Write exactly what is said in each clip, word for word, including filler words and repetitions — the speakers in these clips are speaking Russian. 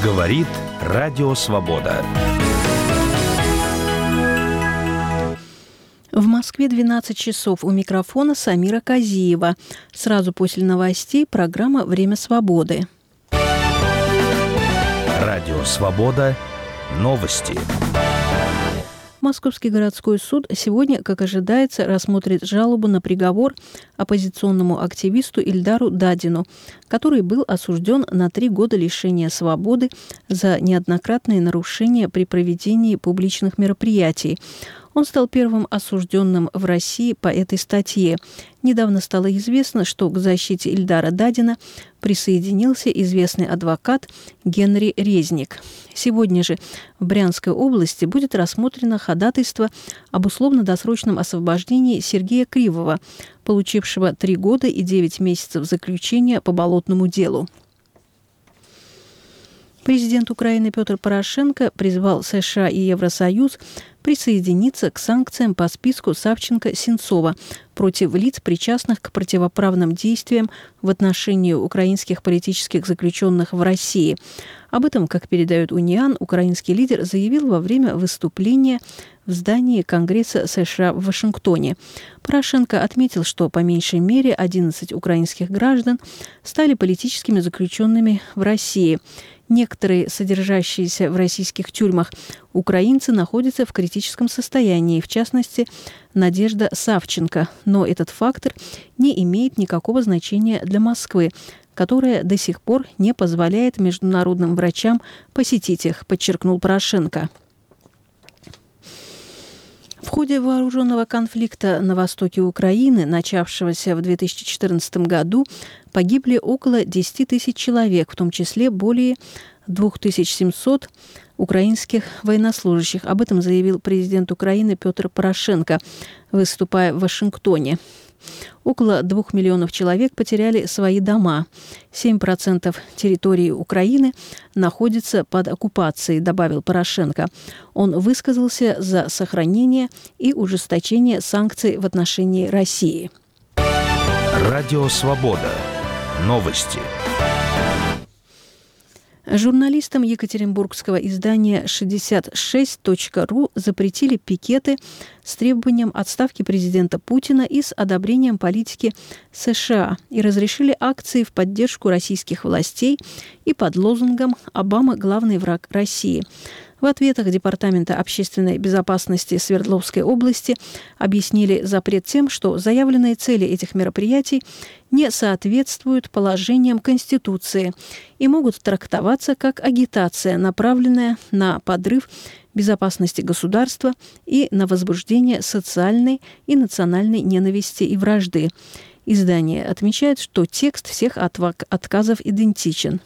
Говорит Радио Свобода. В Москве двенадцать часов. У микрофона Самира Казиева. Сразу после новостей программа «Время свободы». Радио Свобода. Новости. Московский городской суд сегодня, как ожидается, рассмотрит жалобу на приговор оппозиционному активисту Ильдару Дадину, который был осужден на три года лишения свободы за неоднократные нарушения при проведении публичных мероприятий. Он стал первым осужденным в России по этой статье. Недавно стало известно, что к защите Ильдара Дадина присоединился известный адвокат Генри Резник. Сегодня же в Брянской области будет рассмотрено ходатайство об условно-досрочном освобождении Сергея Кривова, получившего три года и девять месяцев заключения по болотному делу. Президент Украины Петр Порошенко призвал США и Евросоюз присоединиться к санкциям по списку Савченко-Сенцова против лиц, причастных к противоправным действиям в отношении украинских политических заключенных в России. Об этом, как передает Униан, украинский лидер заявил во время выступления в здании Конгресса США в Вашингтоне. Порошенко отметил, что по меньшей мере одиннадцать украинских граждан стали политическими заключенными в России. Некоторые, содержащиеся в российских тюрьмах украинцы, находятся в критическом состоянии, в частности, Надежда Савченко. Но этот фактор не имеет никакого значения для Москвы, которая до сих пор не позволяет международным врачам посетить их, подчеркнул Порошенко. В ходе вооруженного конфликта на востоке Украины, начавшегося в две тысячи четырнадцатом году, погибли около десять тысяч человек, в том числе более две тысячи семьсот украинских военнослужащих. Об этом заявил президент Украины Петр Порошенко, выступая в Вашингтоне. Около двух миллионов человек потеряли свои дома. семь процентов территории Украины находится под оккупацией, добавил Порошенко. Он высказался за сохранение и ужесточение санкций в отношении России. Радио Свобода. Новости. Журналистам екатеринбургского издания шестьдесят шесть точка ру запретили пикеты с требованием отставки президента Путина и с одобрением политики США и разрешили акции в поддержку российских властей и под лозунгом «Обама – главный враг России». В ответах Департамента общественной безопасности Свердловской области объяснили запрет тем, что заявленные цели этих мероприятий не соответствуют положениям Конституции и могут трактоваться как агитация, направленная на подрыв безопасности государства и на возбуждение социальной и национальной ненависти и вражды. Издание отмечает, что текст всех отказов идентичен.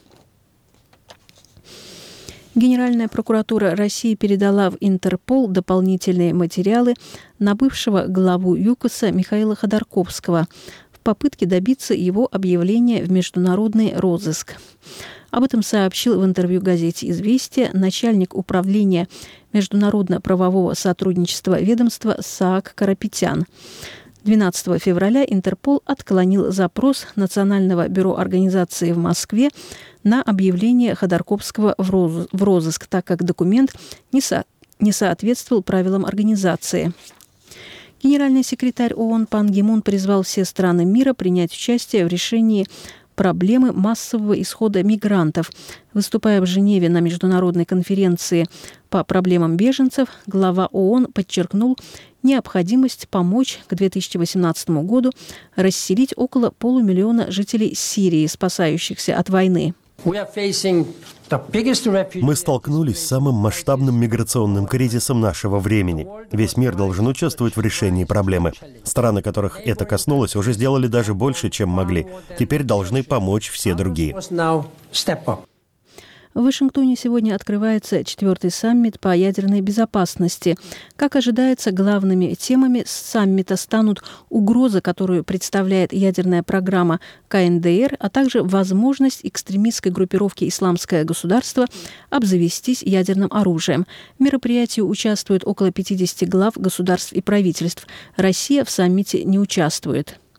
Генеральная прокуратура России передала в Интерпол дополнительные материалы на бывшего главу ЮКОСа Михаила Ходорковского в попытке добиться его объявления в международный розыск. Об этом сообщил в интервью газете «Известия» начальник управления международно-правового сотрудничества ведомства Саак Карапетян. двенадцатого февраля Интерпол отклонил запрос Национального бюро организации в Москве на объявление Ходорковского в розыск, так как документ не, со- не соответствовал правилам организации. Генеральный секретарь ООН Пан Ги Мун призвал все страны мира принять участие в решении проблемы массового исхода мигрантов. Выступая в Женеве на международной конференции по проблемам беженцев, глава ООН подчеркнул необходимость помочь к две тысячи восемнадцатому году расселить около полумиллиона жителей Сирии, спасающихся от войны. Мы столкнулись с самым масштабным миграционным кризисом нашего времени. Весь мир должен участвовать в решении проблемы. Страны, которых это коснулось, уже сделали даже больше, чем могли. Теперь должны помочь все другие. В Вашингтоне сегодня открывается четвертый саммит по ядерной безопасности. Как ожидается, главными темами саммита станут угроза, которую представляет ядерная программа ка эн дэ эр, а также возможность экстремистской группировки «Исламское государство» обзавестись ядерным оружием. В мероприятии участвуют около пятидесяти глав государств и правительств. Россия в саммите не участвует.